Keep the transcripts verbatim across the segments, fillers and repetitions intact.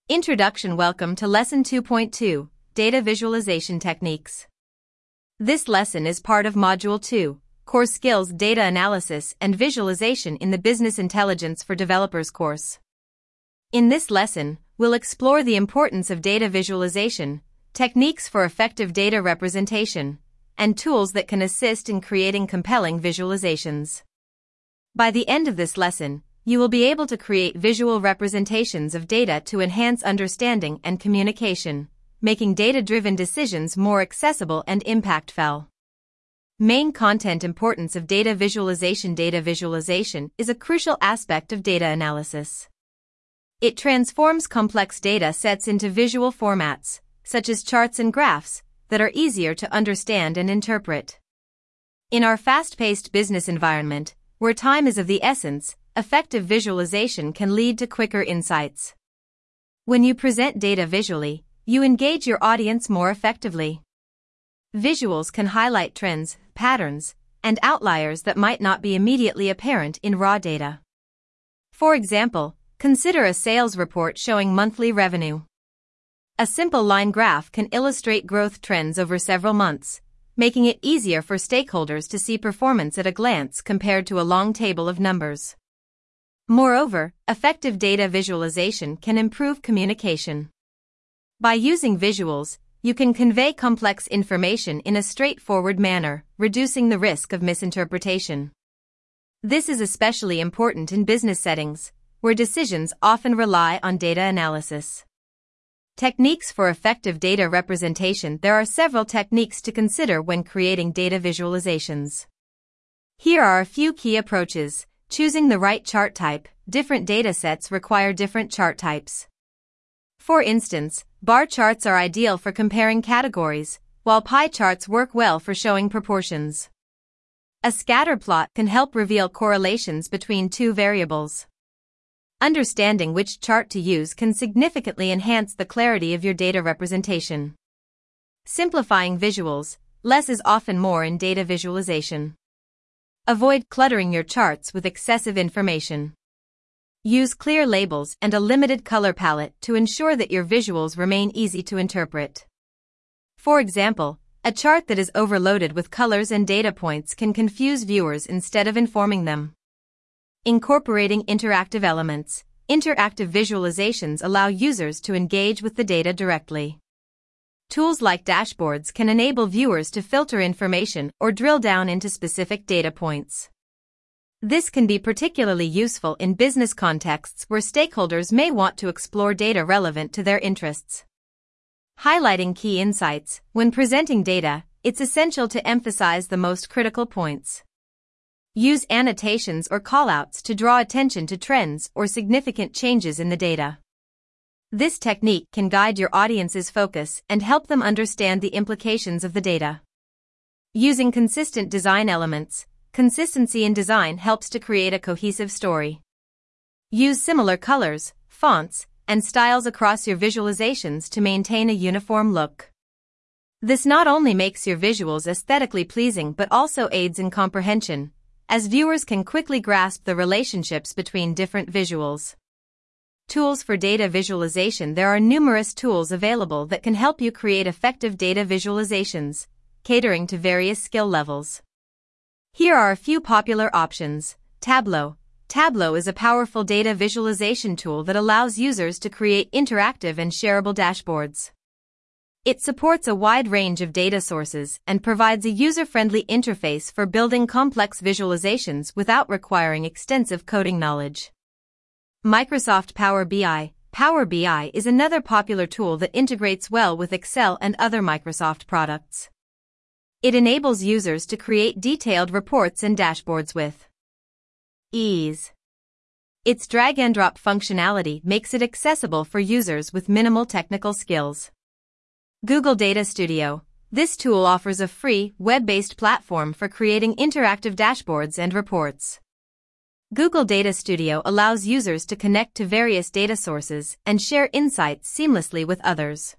Introduction. Welcome to Lesson two point two, Data Visualization Techniques. This lesson is part of Module two, Core Skills Data Analysis and Visualization in the Business Intelligence for Developers course. In this lesson, we'll explore the importance of data visualization, techniques for effective data representation, and tools that can assist in creating compelling visualizations. By the end of this lesson, you will be able to create visual representations of data to enhance understanding and communication, making data-driven decisions more accessible and impactful. Main content. Importance of data visualization. Data visualization is a crucial aspect of data analysis. It transforms complex data sets into visual formats, such as charts and graphs, that are easier to understand and interpret. In our fast-paced business environment, where time is of the essence, effective visualization can lead to quicker insights. When you present data visually, you engage your audience more effectively. Visuals can highlight trends, patterns, and outliers that might not be immediately apparent in raw data. For example, consider a sales report showing monthly revenue. A simple line graph can illustrate growth trends over several months, making it easier for stakeholders to see performance at a glance compared to a long table of numbers. Moreover, effective data visualization can improve communication. By using visuals, you can convey complex information in a straightforward manner, reducing the risk of misinterpretation. This is especially important in business settings, where decisions often rely on data analysis. Techniques for effective data representation. There are several techniques to consider when creating data visualizations. Here are a few key approaches. Choosing the right chart type. Different datasets require different chart types. For instance, bar charts are ideal for comparing categories, while pie charts work well for showing proportions. A scatter plot can help reveal correlations between two variables. Understanding which chart to use can significantly enhance the clarity of your data representation. Simplifying visuals. Less is often more in data visualization. Avoid cluttering your charts with excessive information. Use clear labels and a limited color palette to ensure that your visuals remain easy to interpret. For example, a chart that is overloaded with colors and data points can confuse viewers instead of informing them. Incorporating interactive elements. Interactive visualizations allow users to engage with the data directly. Tools like dashboards can enable viewers to filter information or drill down into specific data points. This can be particularly useful in business contexts where stakeholders may want to explore data relevant to their interests. Highlighting key insights. When presenting data, it's essential to emphasize the most critical points. Use annotations or callouts to draw attention to trends or significant changes in the data. This technique can guide your audience's focus and help them understand the implications of the data. Using consistent design elements. Consistency in design helps to create a cohesive story. Use similar colors, fonts, and styles across your visualizations to maintain a uniform look. This not only makes your visuals aesthetically pleasing but also aids in comprehension, as viewers can quickly grasp the relationships between different visuals. Tools for data visualization. There are numerous tools available that can help you create effective data visualizations, catering to various skill levels. Here are a few popular options. Tableau. Tableau is a powerful data visualization tool that allows users to create interactive and shareable dashboards. It supports a wide range of data sources and provides a user-friendly interface for building complex visualizations without requiring extensive coding knowledge. Microsoft Power B I. Power B I is another popular tool that integrates well with Excel and other Microsoft products. It enables users to create detailed reports and dashboards with ease. Its drag-and-drop functionality makes it accessible for users with minimal technical skills. Google Data Studio. This tool offers a free, web-based platform for creating interactive dashboards and reports. Google Data Studio allows users to connect to various data sources and share insights seamlessly with others.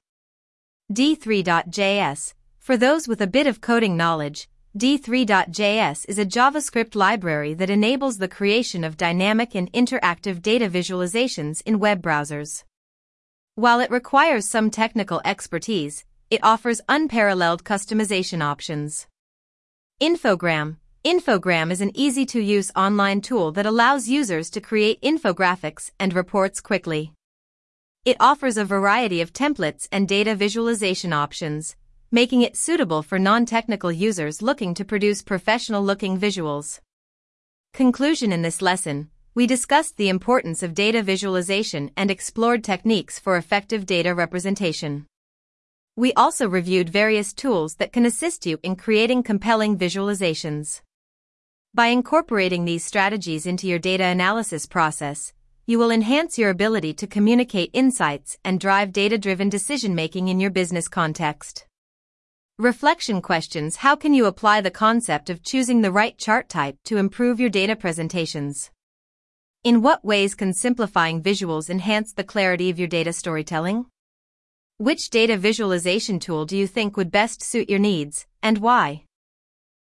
D three dot J S. For those with a bit of coding knowledge, D three dot J S is a JavaScript library that enables the creation of dynamic and interactive data visualizations in web browsers. While it requires some technical expertise, it offers unparalleled customization options. Infogram. Infogram is an easy-to-use online tool that allows users to create infographics and reports quickly. It offers a variety of templates and data visualization options, making it suitable for non-technical users looking to produce professional-looking visuals. Conclusion: in this lesson, we discussed the importance of data visualization and explored techniques for effective data representation. We also reviewed various tools that can assist you in creating compelling visualizations. By incorporating these strategies into your data analysis process, you will enhance your ability to communicate insights and drive data-driven decision-making in your business context. Reflection questions: how can you apply the concept of choosing the right chart type to improve your data presentations? In what ways can simplifying visuals enhance the clarity of your data storytelling? Which data visualization tool do you think would best suit your needs, and why?